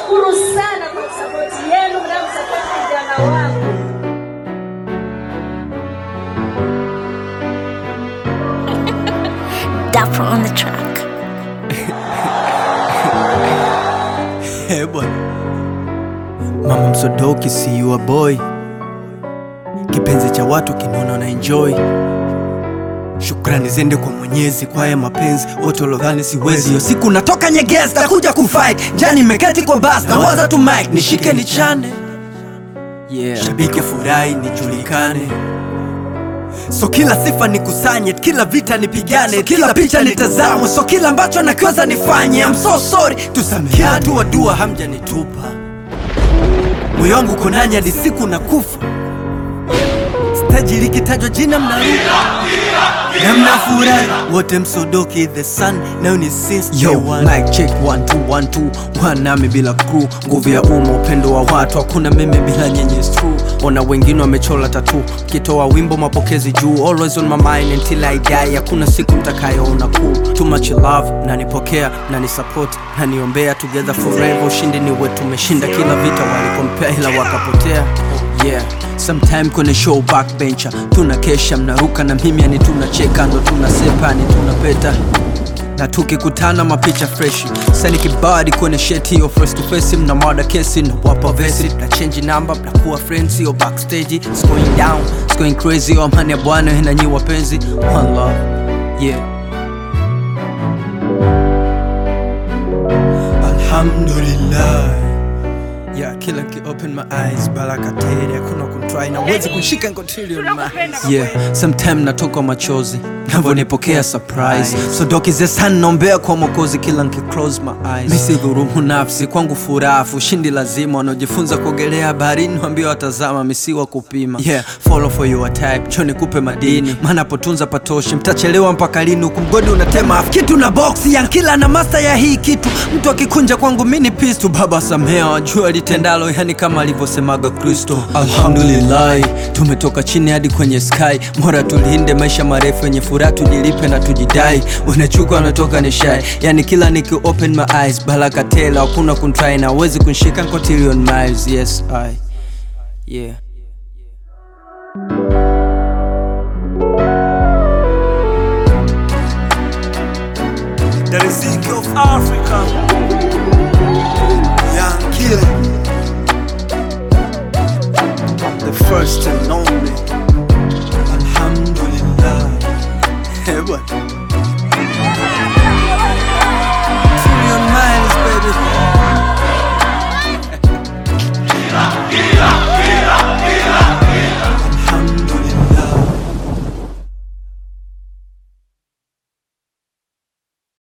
Nawashukuru sana kwa support yenu na msapoti vijana wangu. Dapper on the track. Hey boy, Mama Msodoki, see you a boy. Kipenzi cha watu kinona na enjoy. Shukrani zende kwa Mwenyezi kwa haya mapenzi. Wote walodhani siwezi, yo siku natoka Nyegezi takuja kufight. Jani meketi kwa bus na waza tu mic, nishike nichane. Yeah, shabiki furahi nijulikane. So kila sifa nikusanye, kila vita nipigane, kila picha nitazamwe, so kila ambacho nakiweza nifanye. I'm so sorry, tusameheane. Dua dua hamja nitupa, moyo wangu konanya hadi siku na kufa. Stage likitajwa jina mnaruka na mnafurahi wote. Msodoki the sun now ni since yo mic check 1 2 1 2 1 nami bila crew. Nguvu ya upendo wa watu, hakuna meme bila nyenye true. Ona wengine wamechola tattoo, kitoa wimbo mapokezi juu. Always on my mind until I die, hakuna siku mtakayoona cool. Too much love na nipokea na ni support na niombea. Together forever, ushindi ni wetu, tumeshinda kila vita walikompea ila wakapotea. Yeah, sometime kwenye show backbencher tunakesha, mnaruka na mimi yani tunacheka, ndo tunasepa ni tunapeta. Na tukikutana mapicha fresh, sani kibadi kwenye sheti yo first to face. Mna mada kesi na wapa vesi, na change number na kuwa friends yo backstage. It's going down, it's going crazy yo amani ya bwana na nyi wapenzi. One love, yeah. Alhamdulillah. Yeah, kila ki open my eyes baraka tele, hakuna kuntry na wezi kunshika ngotili on my. Yeah, sometime natoka machozi navonipokea surprise. Sodoki the sun nombea kwa Mwokozi kila nki close my eyes. Misi dhurumu nafsi kwangu furafu, shindi lazima wanaojifunza kuogelea baharini wambia watazama misiwa kupima. Yeah, follow for your type, choni kupe madini, maana potunza patoshi, mtachelewa mpaka lini huku mgodi unatema afu kitu na boxi ya kila na master ya hii kitu. Mtu akikunja kwangu mini pistu, baba samea wajua litendalo yani kama alivyosemaga Kristo. Alhamdulillah, tumetoka chini hadi kwenye sky. Mora tulinde maisha marefu yenye furaha, tujilipe na tujidai. Wanachuka wanatoka ni shy, yani kila niki open my eyes baraka tele, hakuna kuntry na wezi kunshika quadrillion miles. Yes I, yeah. The Riziki of Africa, Young Killer, the first and only. Alhamdulillah. Hey boy, trillion miles baby.